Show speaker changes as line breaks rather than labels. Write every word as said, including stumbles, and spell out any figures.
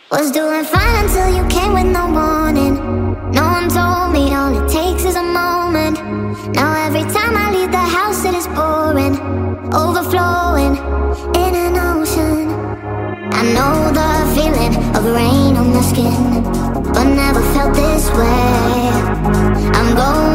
Was doing fine until you came with no warning. No one told me all it takes is a moment. Now every time I leave the house it is pouring, overflowing in an ocean. I know the feeling of rain on the skin, but never felt this way. I'm going